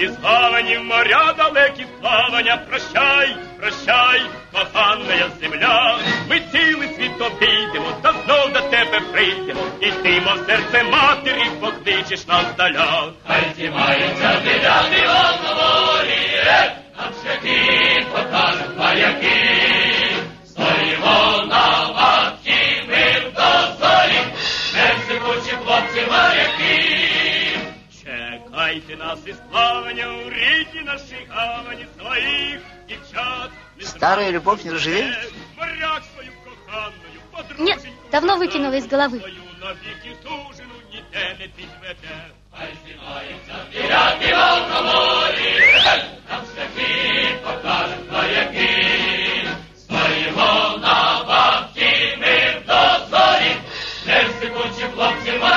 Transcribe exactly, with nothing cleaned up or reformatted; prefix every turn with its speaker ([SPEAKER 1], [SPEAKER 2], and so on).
[SPEAKER 1] із гавані в моря далекі плавання. Прощай, прощай, кохана земля, ми цілий світ обійдемо, та знов до тебе прийдемо, і ти, мов серце матері, покличеш нас здаля.
[SPEAKER 2] Хай зіймаються дев'яти волноволі, нам шляхи покажуть моряки. Стоїмо на варті, ми в дозорі, несикучі хлопці моряки.
[SPEAKER 1] Чекайте нас із плавання у рідні нашій гавані, своїх дівчат.
[SPEAKER 3] Старая любовь не ржавеет?
[SPEAKER 1] Моряк свою коханою, подруженьку.
[SPEAKER 4] Нет, давно выкинула из головы.
[SPEAKER 1] Свою навіки тужину ніде не підведе.
[SPEAKER 2] Хай зіймаються дев'яти волноволі, нам шляхи покажуть моряки. Стоїмо на варті, ми в дозорі, несикучі хлопці моряки.